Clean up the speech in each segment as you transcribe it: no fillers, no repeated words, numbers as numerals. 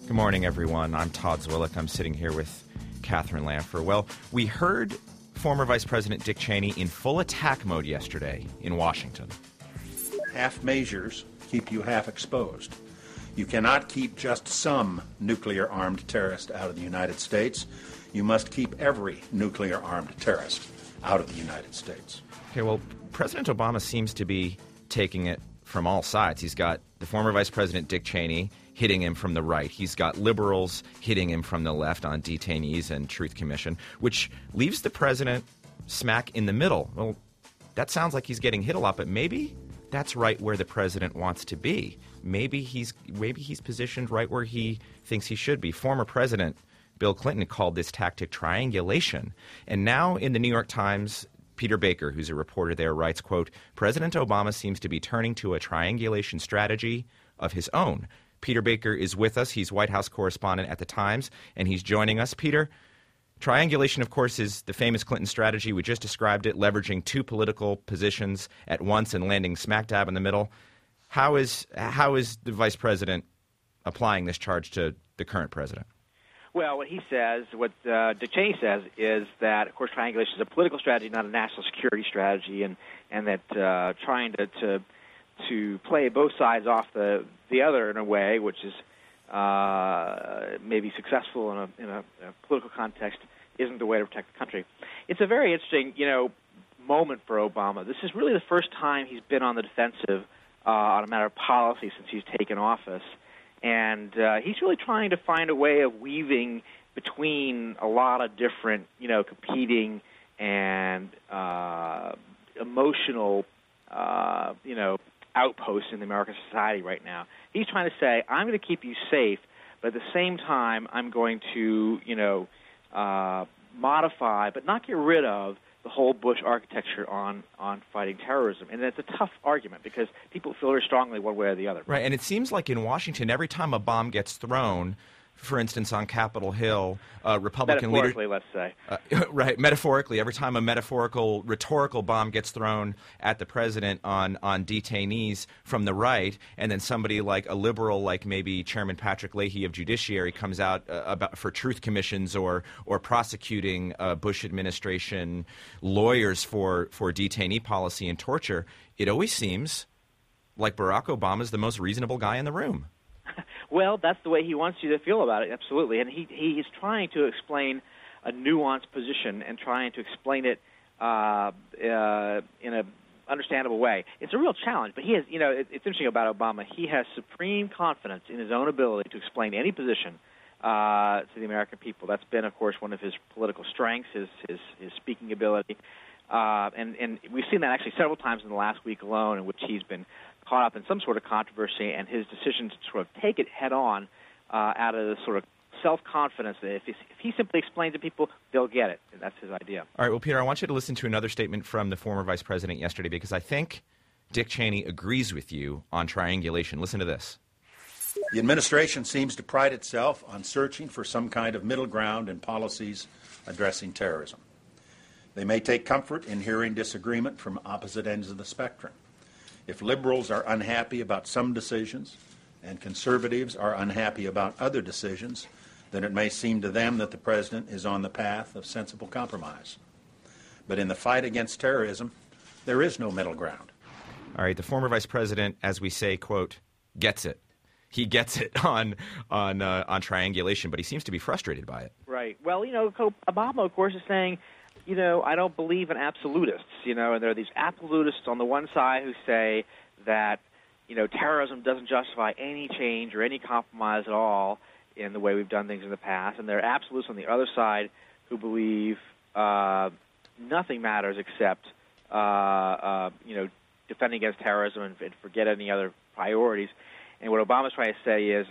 Good morning, everyone. I'm Todd Zwillich. I'm sitting here with Catherine Lanpher. Well, we heard former Vice President Dick Cheney in full attack mode yesterday in Washington. Half measures keep you half exposed. You cannot keep just some nuclear-armed terrorist out of the United States. You must keep every nuclear-armed terrorist out of the United States. Okay, well, President Obama seems to be taking it from all sides. He's got the former Vice President Dick Cheney hitting him from the right. He's got liberals hitting him from the left on detainees and Truth Commission, which leaves the president smack in the middle. Well, that sounds like he's getting hit a lot, but maybe that's right where the president wants to be. Maybe he's positioned right where he thinks he should be. Former President Bill Clinton called this tactic triangulation. And now in the New York Times, Peter Baker, who's a reporter there, writes, quote, President Obama seems to be turning to a triangulation strategy of his own. Peter Baker is with us. He's White House correspondent at the Times, and he's joining us. Peter, triangulation, of course, is the famous Clinton strategy. We just described it, leveraging two political positions at once and landing smack dab in the middle. How is the vice president applying this charge to the current president? Well, what he says, what Dick Cheney says, is that, of course, triangulation is a political strategy, not a national security strategy, and that trying to play both sides off the other in a way, which is maybe successful in a political context, isn't the way to protect the country. It's a very interesting, moment for Obama. This is really the first time he's been on the defensive on a matter of policy since he's taken office. And he's really trying to find a way of weaving between a lot of different, competing and emotional, outposts in the American society right now. He's trying to say, I'm going to keep you safe, but at the same time, I'm going to, modify, but not get rid of the whole Bush architecture on fighting terrorism. And it's a tough argument because people feel very strongly one way or the other. Right, and it seems like in Washington, every time a bomb gets thrown, for instance, on Capitol Hill, Republican leaders... Metaphorically, let's say. Right, metaphorically. Every time a rhetorical bomb gets thrown at the president on detainees from the right, and then somebody like a liberal, like maybe Chairman Patrick Leahy of Judiciary, comes out for truth commissions or prosecuting Bush administration lawyers for detainee policy and torture, it always seems like Barack Obama is the most reasonable guy in the room. Well, that's the way he wants you to feel about it, absolutely. And he is trying to explain a nuanced position and trying to explain it in an understandable way. It's a real challenge, but he has, it's interesting about Obama. He has supreme confidence in his own ability to explain any position to the American people. That's been, of course, one of his political strengths, his speaking ability. And we've seen that actually several times in the last week alone, in which he's been caught up in some sort of controversy, and his decision to sort of take it head on out of the sort of self-confidence that if he simply explains to people, they'll get it. And that's his idea. All right, well, Peter, I want you to listen to another statement from the former vice president yesterday, because I think Dick Cheney agrees with you on triangulation. Listen to this. The administration seems to pride itself on searching for some kind of middle ground in policies addressing terrorism. They may take comfort in hearing disagreement from opposite ends of the spectrum. If liberals are unhappy about some decisions and conservatives are unhappy about other decisions, then it may seem to them that the president is on the path of sensible compromise. But in the fight against terrorism, there is no middle ground. All right, the former vice president, as we say, quote, gets it. He gets it on triangulation, but he seems to be frustrated by it. Right. Well, Obama, of course, is saying, I don't believe in absolutists, and there are these absolutists on the one side who say that, terrorism doesn't justify any change or any compromise at all in the way we've done things in the past, and there are absolutists on the other side who believe nothing matters except, defending against terrorism and forget any other priorities. And what Obama's trying to say is,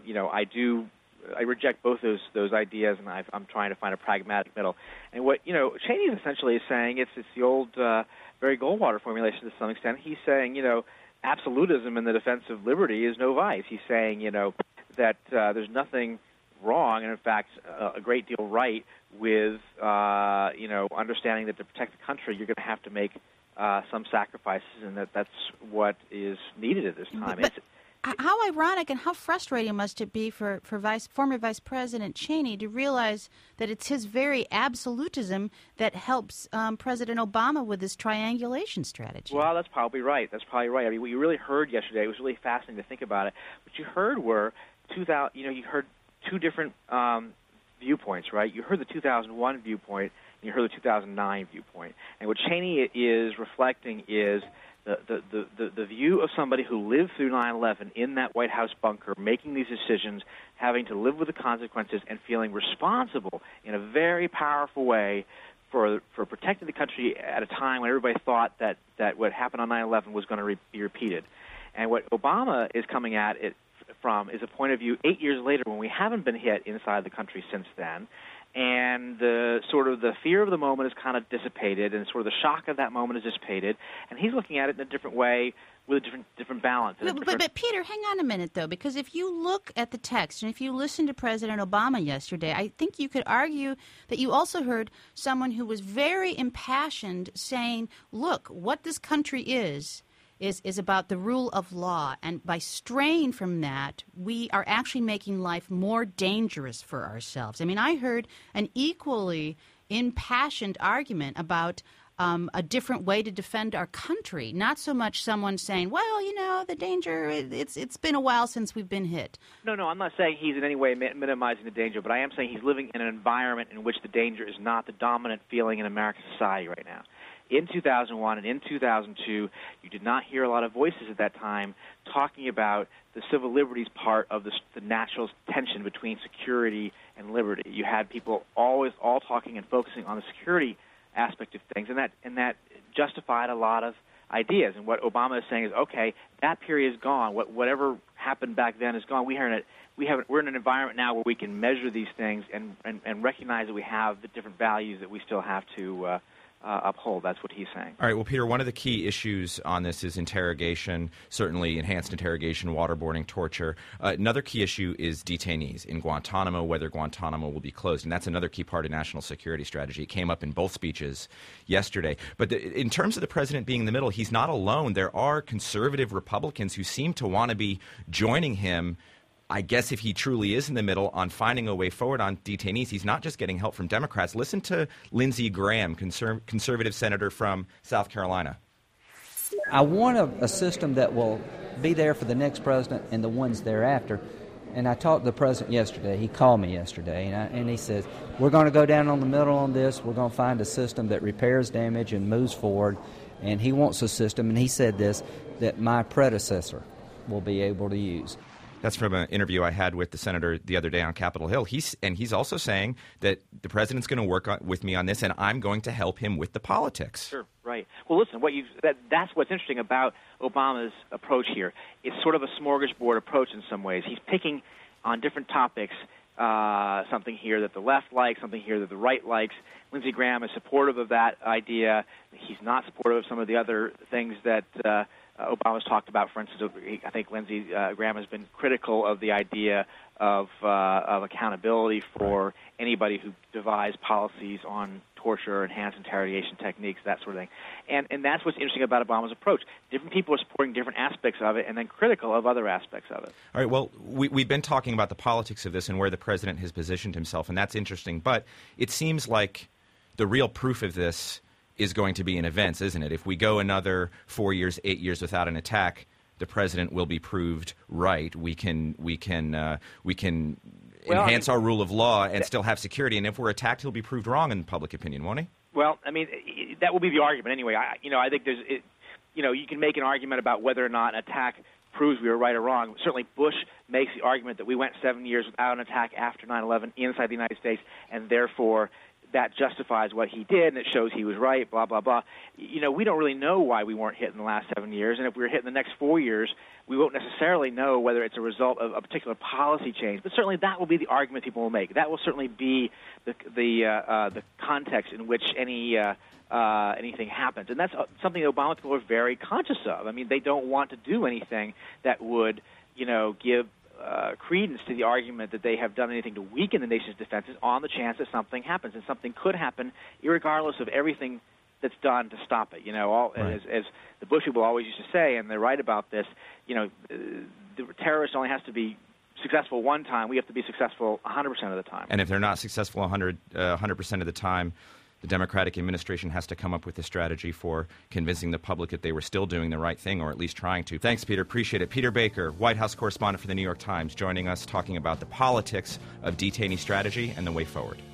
I reject both those ideas, and I'm trying to find a pragmatic middle. And what Cheney essentially is saying, it's the old Barry Goldwater formulation to some extent. He's saying, absolutism in the defense of liberty is no vice. He's saying, that there's nothing wrong, and in fact, a great deal right with, understanding that to protect the country, you're going to have to make some sacrifices, and that's what is needed at this time. How ironic and how frustrating must it be for former Vice President Cheney to realize that it's his very absolutism that helps President Obama with his triangulation strategy? Well, that's probably right. I mean, what you really heard yesterday, it was really fascinating to think about it. What you heard were you heard two different viewpoints, right? You heard the 2001 viewpoint and you heard the 2009 viewpoint. And what Cheney is reflecting is the view of somebody who lived through 9/11 in that White House bunker, making these decisions, having to live with the consequences, and feeling responsible in a very powerful way for protecting the country at a time when everybody thought that what happened on 9/11 was going to be repeated. And what Obama is coming at it from is a point of view 8 years later when we haven't been hit inside the country since then. And the fear of the moment is kind of dissipated, and sort of the shock of that moment is dissipated. And he's looking at it in a different way, with a different balance. But Peter, hang on a minute, though, because if you look at the text and if you listen to President Obama yesterday, I think you could argue that you also heard someone who was very impassioned saying, look, what this country is about the rule of law, and by straying from that, we are actually making life more dangerous for ourselves. I mean, I heard an equally impassioned argument about a different way to defend our country, not so much someone saying, well, you know, the danger, it's been a while since we've been hit. No, I'm not saying he's in any way minimizing the danger, but I am saying he's living in an environment in which the danger is not the dominant feeling in American society right now. In 2001 and in 2002, you did not hear a lot of voices at that time talking about the civil liberties part of the natural tension between security and liberty. You had people all talking and focusing on the security aspect of things, and that justified a lot of ideas. And what Obama is saying is, okay, that period is gone. Whatever happened back then is gone. We're in an environment now where we can measure these things and recognize that we have the different values that we still have to uphold. That's what he's saying. All right. Well, Peter, one of the key issues on this is interrogation, certainly enhanced interrogation, waterboarding, torture. Another key issue is detainees in Guantanamo, whether Guantanamo will be closed. And that's another key part of national security strategy. It came up in both speeches yesterday. But in terms of the president being in the middle, he's not alone. There are conservative Republicans who seem to want to be joining him, I guess, if he truly is in the middle, on finding a way forward on detainees. He's not just getting help from Democrats. Listen to Lindsey Graham, conservative senator from South Carolina. I want a system that will be there for the next president and the ones thereafter. And I talked to the president yesterday. He called me yesterday, and he says, we're going to go down on the middle on this. We're going to find a system that repairs damage and moves forward. And he wants a system, and he said this, that my predecessor will be able to use. That's from an interview I had with the senator the other day on Capitol Hill. He's also saying that the president's going to work with me on this, and I'm going to help him with the politics. Sure, right. Well, listen, that's what's interesting about Obama's approach here. It's sort of a smorgasbord approach in some ways. He's picking on different topics, something here that the left likes, something here that the right likes. Lindsey Graham is supportive of that idea. He's not supportive of some of the other things that Obama's talked about. For instance, I think Lindsey Graham has been critical of the idea of accountability for anybody who devised policies on torture, enhanced interrogation techniques, that sort of thing. And that's what's interesting about Obama's approach. Different people are supporting different aspects of it and then critical of other aspects of it. All right, well, we've been talking about the politics of this and where the president has positioned himself, and that's interesting. But it seems like the real proof of this is going to be in events, isn't it? If we go another 4 years, 8 years without an attack, the president will be proved right. We can enhance our rule of law and still have security. And if we're attacked, he'll be proved wrong in public opinion, won't he? Well, I mean, that will be the argument anyway. I think you can make an argument about whether or not an attack proves we were right or wrong. Certainly, Bush makes the argument that we went 7 years without an attack after 9/11 inside the United States, and therefore that justifies what he did, and it shows he was right, blah, blah, blah. We don't really know why we weren't hit in the last 7 years, and if we were hit in the next 4 years, we won't necessarily know whether it's a result of a particular policy change. But certainly that will be the argument people will make. That will certainly be the context in which anything happens. And that's something that Obama people are very conscious of. I mean, they don't want to do anything that would, give credence to the argument that they have done anything to weaken the nation's defenses on the chance that something happens. And something could happen irregardless of everything that's done to stop it. Right. As the Bush people always used to say, and they're right about this, the terrorist only has to be successful one time. We have to be successful 100% of the time. And if they're not successful 100% of the time, the Democratic administration has to come up with a strategy for convincing the public that they were still doing the right thing, or at least trying to. Thanks, Peter. Appreciate it. Peter Baker, White House correspondent for the New York Times, joining us talking about the politics of detainee strategy and the way forward.